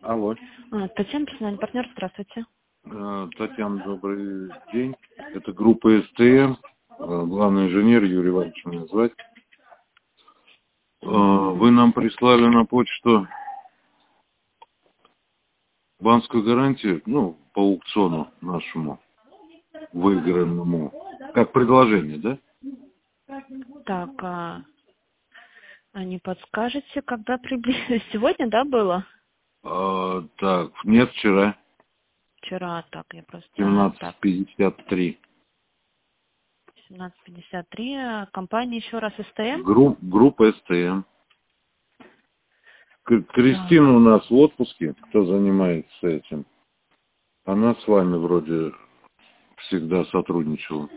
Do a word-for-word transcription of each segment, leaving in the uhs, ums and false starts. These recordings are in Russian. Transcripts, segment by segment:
Алло. А, Татьяна, персональный партнер, здравствуйте. Э, Татьяна, добрый день. Это группа эс тэ эм. Э, Главный инженер Юрий Иванович меня звать. Э, Вы нам прислали на почту банковскую гарантию, ну, по аукциону нашему, выигранному, как предложение, да? Так, а, а не подскажете, когда приблизительно? Сегодня, да, было? Э, Так, нет, вчера, Вчера, так, я просто... семнадцать Так, пятьдесят три. семнадцать пятьдесят три, а компания еще раз эс тэ эм? Групп, группа эс тэ эм. К- Кристина Так, у нас в отпуске, кто занимается этим. Она с вами вроде всегда сотрудничала.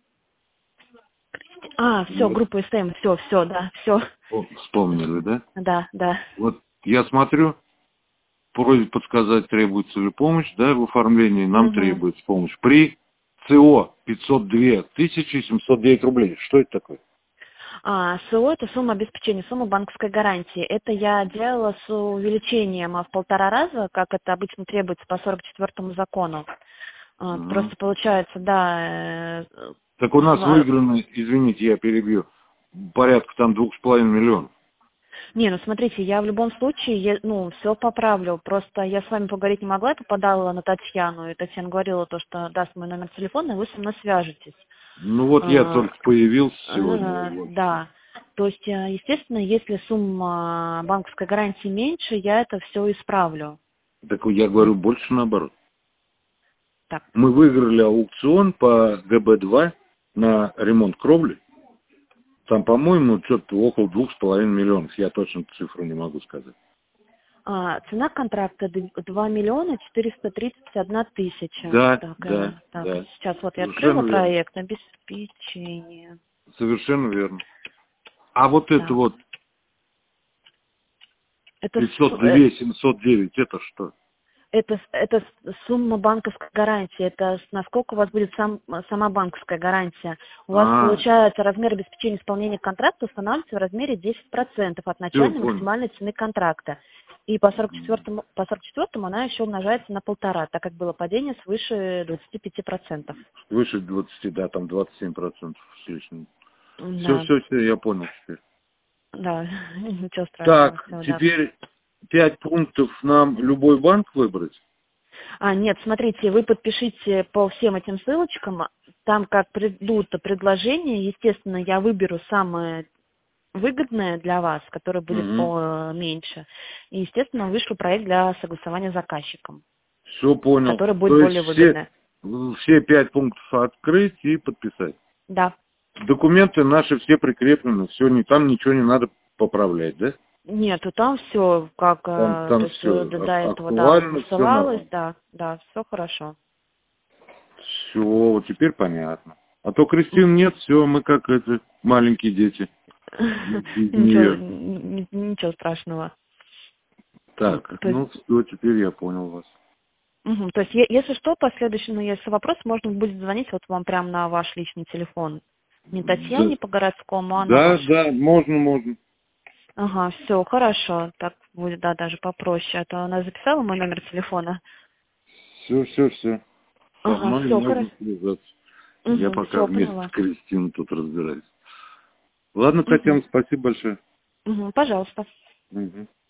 а, все, Вот. группа эс тэ эм, все, все, да, все. О, вспомнили, да? Да, да. Вот я смотрю, просьба подсказать, требуется ли помощь, да, в оформлении, нам Угу. требуется помощь. При ЦО пятьсот две тысячи семьсот девять рублей. Что это такое? А, СО – это сумма обеспечения, сумма банковской гарантии. Это я делала с увеличением а, в полтора раза, как это обычно требуется по сорок четвёртому закону. А, Мгм. Просто получается, да, э, Так у нас два- выиграно, извините, я перебью, порядка там двух с половиной миллионов. Не, ну смотрите, я в любом случае, я, ну, все поправлю. Просто я с вами поговорить не могла, я попадала на Татьяну, и Татьяна говорила то, что даст мой номер телефона, и вы со мной свяжетесь. Ну вот я А, только появился сегодня. э, Вот. Да. То есть, э, естественно, если сумма банковской гарантии меньше, я это все исправлю. Так я М, говорю больше наоборот. Так, Мы выиграли аукцион по гэ бэ два на ремонт кровли. Там, по-моему, что-то около двух с половиной миллионов. Я точно цифру не могу сказать. а, цена контракта два миллиона четыреста тридцать одна тысяча. Да, Так, э, да, так, да. сейчас вот я открыла Совершенно верно. проект обеспечение. Совершенно верно. А вот это Так, вот это пятьсот су- э, два семьсот девять, это что? Это, с- это с- сумма банковской гарантии, это с- насколько у вас будет сам, сама банковская гарантия. У вас А, получается размер обеспечения исполнения контракта устанавливается в размере десять процентов от все, начальной понял. максимальной цены контракта. И по сорок четвёртому, по сорок четвёртому она еще умножается на полтора, так как было падение свыше двадцати пяти процентов. Выше двадцати, да, там двадцать семь процентов с лишним. Все, Да, все, все, я понял теперь. да, ничего страшного, Так, все, да. теперь пять пунктов нам любой банк выбрать. А, нет, смотрите, вы подпишите по всем этим ссылочкам, там как придут предложения, естественно, я выберу самое выгодное для вас, которое будет Угу. поменьше. И, естественно, вышлю проект для согласования с заказчиком, Все понял. который будет То есть более все, выгодный. все пять пунктов открыть и подписать. Да. Документы наши все прикреплены, все, не, там ничего не надо поправлять, да? Нет, и там все, как, Там, э, то там есть э, все до, до этого, да, актуально, все высылалось, нормально. да, да, все хорошо. Все, вот теперь понятно. А то Кристин Мгм. нет, все, мы как это, маленькие дети. Без Ничего, нее. н- ничего страшного. М, Так, То есть, ну все, теперь я понял вас. мгм, то есть, е- если что, последующий, ну, если вопрос, можно будет звонить вот вам прямо на ваш личный телефон. Не Да, Татьяне по городскому, а на да, ваш. да, можно, можно. Ага, все, хорошо. Так будет, да, даже попроще. А то она записала мой номер телефона. Все, все, все. Со Ага, мной все, можно хорошо. связаться. Я Угу, пока все, вместе с поняла. Кристиной тут разбираюсь. Ладно, Угу, Татьяна, спасибо большое. угу, пожалуйста. Мгм.